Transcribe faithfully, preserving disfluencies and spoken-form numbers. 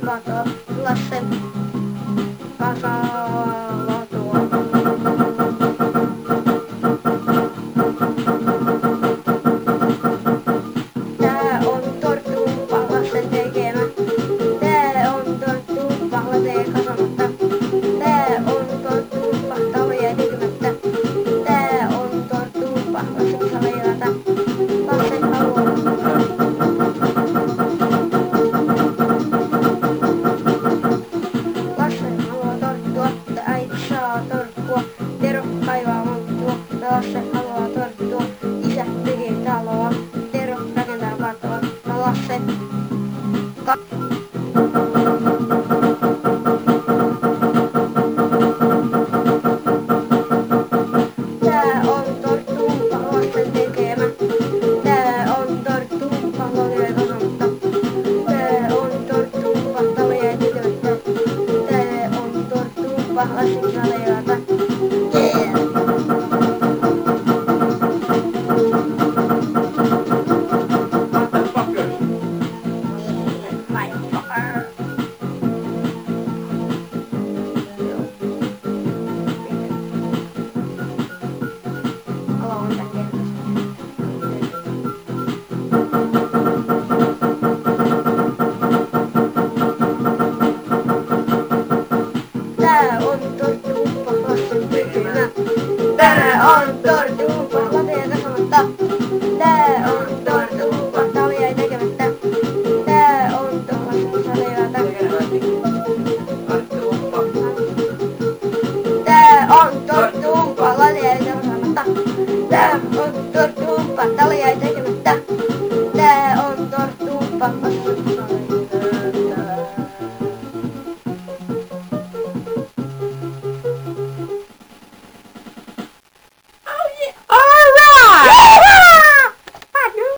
katoa lasten kasalatua. Tää on torttuuppa lasten tekemä. Tää on torttuuppa latee kasamatta. Tää on torttuuppa tauja tekemättä. Tää on torttuuppa lasten saleilata. Lapset haluaa. Lasten haluaa torttua, mutta äiti saa torkkua. Tero kaivaa monttua, ja lapset haluaa torttua. Isä tekee taloa, Tero rakentaa katoa, ja lapset ka- Tää on torttuuppa lasten tekemä. Tää on torttuuppa latee kasamatta. Tää on torttuuppa tauja tekemättä. Tää on torttuuppa lasten saleilata. Yeah. Motherfuckers. Motherfucker. Aloitan kertoa. Tää on torttuuppa lasten tekemä. Tää on torttuuppa latee kasamatta. Tää on torttuuppa tauja tekemättä. Tää on lasten saleilata. Tää on torttuuppa latee kasamatta. Tää on torttuuppa tauja tekemättä. Tää on torttuuppa lasten